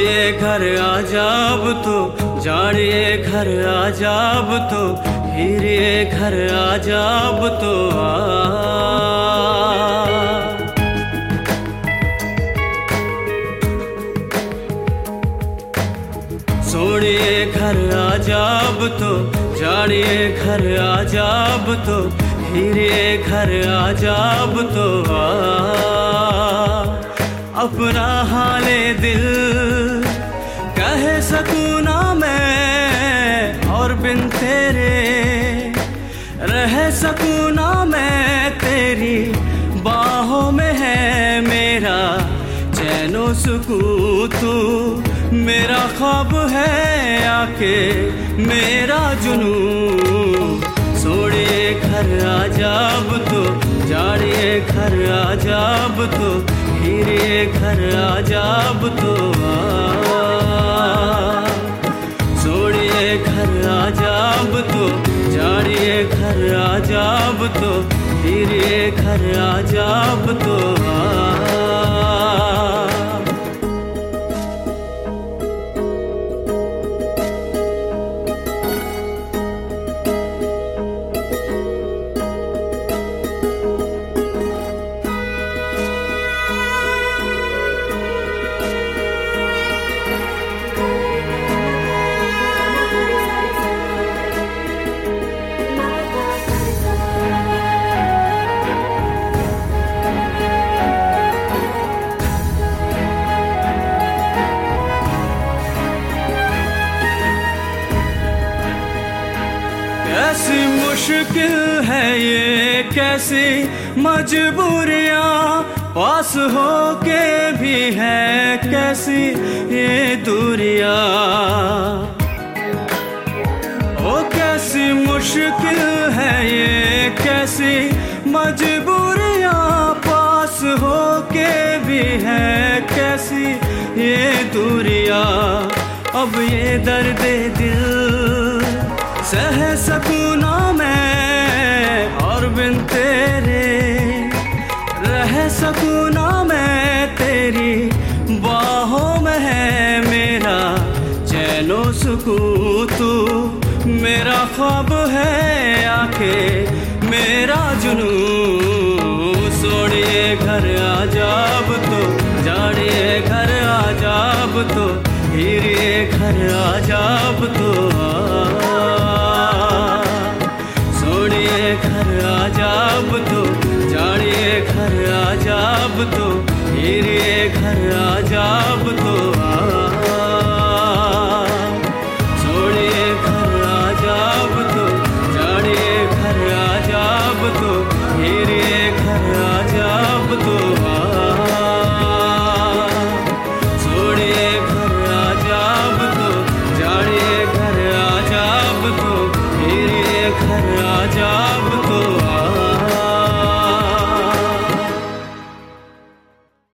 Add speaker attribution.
Speaker 1: सोनिए घर आजाब तो, जानिए घर आजाब तो, हीरिए घर आजाब तो सोनिए घर आजाब तो, जानिए घर आजाब तो, हीरिए घर आजाब तो अपना हाले दिल कह सकूं ना मैं, और बिन तेरे रह सकूं ना मैं। तेरी बाहों में है मेरा चैनो सुकून, तू मेरा ख्वाब है आके मेरा जुनून। सोनिए घर आजाब तो, जानिए घर आजाब तो, हीरिए घर आजाब तो सोनिए घर आजाब तो, जानिए घर आजाब तो, हीरिए घर आजाब तो कैसी मुश्किल है ये, कैसी मजबूरियां, पास हो के भी है कैसी ये दूरियां। ओ कैसी मुश्किल है ये, कैसी मजबूरियां, पास हो के भी है कैसी ये दूरियां। अब ये दर्द दिल सह सकूं ना मैं, और बिन तेरे रह सकूं ना मैं। तेरी बाहों में है मेरा चैनो सुकून, तू मेरा ख्वाब है आके मेरा जुनून। सोनिए घर आजाब तो, जानिए घर आजाब तो, हीरिए घर आजाब तो